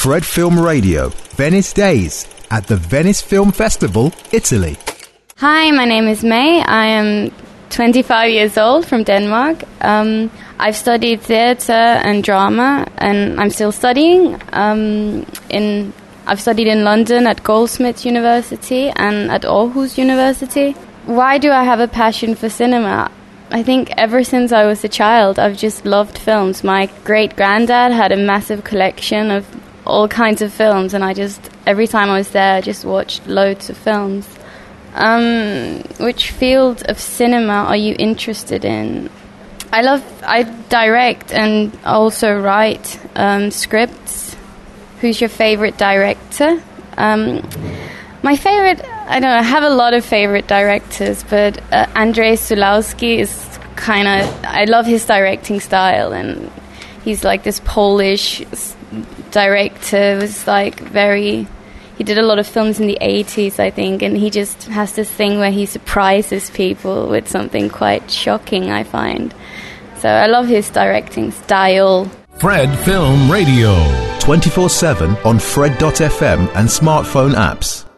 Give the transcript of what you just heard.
Fred Film Radio, Venice Days at the Venice Film Festival, Italy. Hi, my name is May. I am 25 years old from Denmark. I've studied theatre and drama, and I'm still studying. I've studied in London at Goldsmiths University and at Aarhus University. Why do I have a passion for cinema? I think ever since I was a child, I've just loved films. My great-granddad had a massive collection of all kinds of films, and every time I was there, I just watched loads of films. Which field of cinema are you interested in? I direct and also write scripts. Who's your favorite director? My favorite, I have a lot of favorite directors, but Andrzej Sulawski is I love his directing style, and he's like this Polish director. He did a lot of films in the 80s, I think, and he just has this thing where he surprises people with something quite shocking, I find. So I love his directing style. Fred Film Radio. 24/7 on Fred.fm and smartphone apps.